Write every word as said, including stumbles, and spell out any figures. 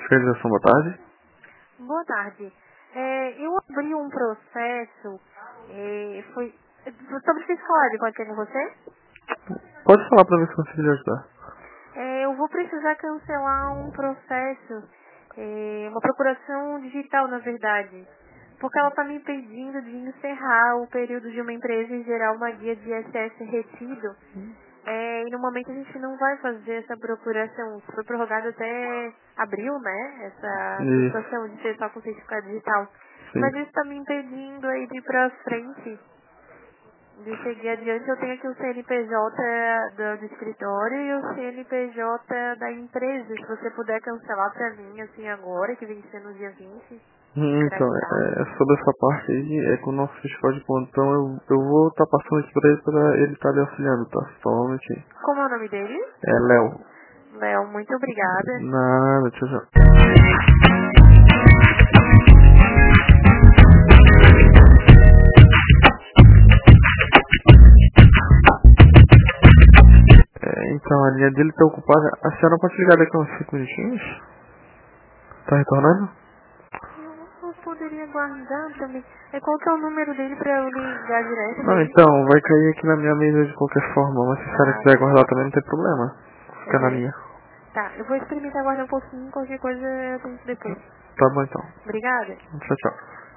Fiscalização, boa tarde. Boa tarde. É, eu abri um processo, é, foi sobre fiscalidade, pode ser com você? Pode falar pra ver se consigo lhe ajudar. É, eu vou precisar cancelar um processo, é, uma procuração digital, na verdade, porque ela está me impedindo de encerrar o período de uma empresa e gerar uma guia de I S S retido. É, e no momento a gente não vai fazer essa procuração. Foi prorrogado até abril, né? Essa Isso. situação de ser só com certificado digital. Sim. Mas isso está me impedindo aí de ir pra frente, de seguir adiante. Eu tenho aqui o C N P J do, do escritório e o C N P J da empresa. Se você puder cancelar pra mim, assim, agora, que vem ser no dia vinte. Hum, Então, é, é sobre essa parte aí, é com o nosso fiscal de plantão, eu, eu vou estar passando aqui pra ele pra ele estar lhe auxiliando, tá? Só um minutinho. Como é o nome dele? É Léo. Léo, muito obrigada. Nada, tchau, tchau. É, então, a linha dele tá ocupada. A senhora pode ligar daqui a uns cinco minutinhos? Tá retornando? Eu poderia guardar também. É, qual que é o número dele pra eu ligar direto Não, nele? então, vai cair aqui na minha mesa de qualquer forma, mas se a senhora Ah, quiser guardar também não tem problema. Fica na uhum. minha. Tá, eu vou experimentar guardar um pouquinho, qualquer coisa eu tento depois. Tá bom então. Obrigada. Tchau, tchau.